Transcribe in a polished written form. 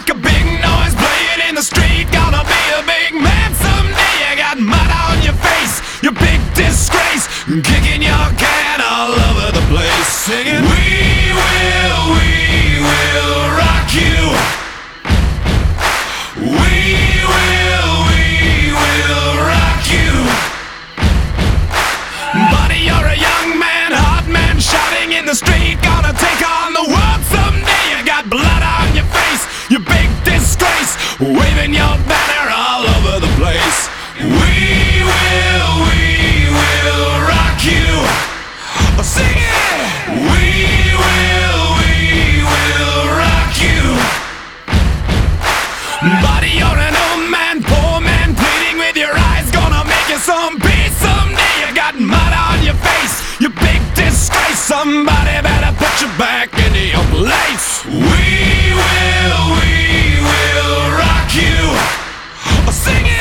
a big noise playing in the street. Gonna be a big man someday. You got mud on your face, you big disgrace, kicking your can all over the place, singing, we will rock you. We will rock you. Buddy, you're a young man, hot man, shouting in the street. Gonna take on the world someday. You got blood on your face, you big disgrace, waving your banner all over the place. We will rock you. Sing it! We will rock you. Buddy, you're an old man, poor man, pleading with your eyes. Gonna make you some peace someday. You got mud on your face, you big disgrace. Somebody better put you back into your place. We will rock you. Sing it!